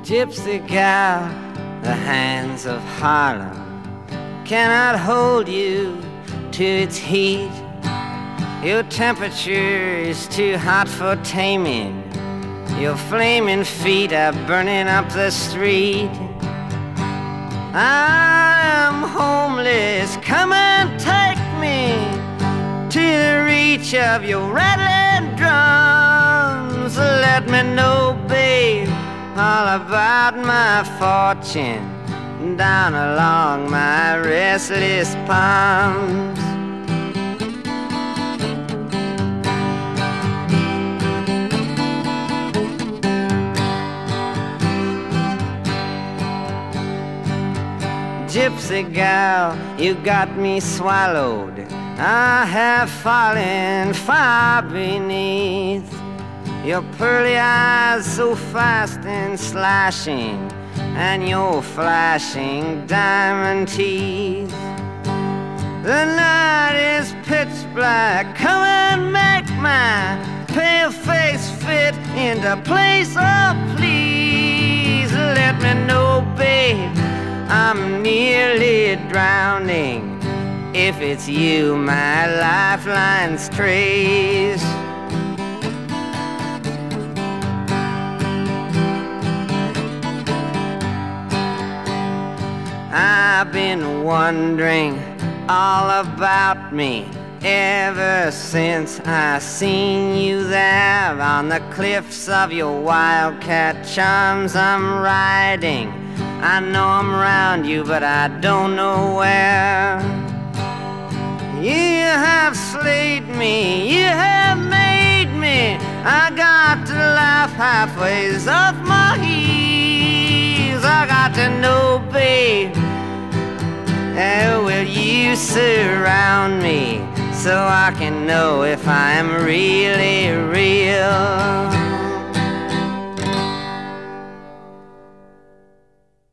Gypsy gal, the hands of Harlem cannot hold you to its heat. Your temperature is too hot for taming. Your flaming feet are burning up the street. I am homeless, come and take me to the reach of your rattling drums. Let me know, babe, all about my fortune down along my restless palms. Gypsy gal, you got me swallowed. I have fallen far beneath your pearly eyes, so fast and slashing, and your flashing diamond teeth. The night is pitch black, come and make my pale face fit into place. Oh, please let me know, babe, I'm nearly drowning. If it's you, my lifeline strays. I've been wondering all about me ever since I seen you there on the cliffs of your wildcat charms. I'm riding, I know I'm around you, but I don't know where. You have slayed me, you have made me. I got to laugh halfway off my heels. I got to know, babe, how will you surround me so I can know if I'm really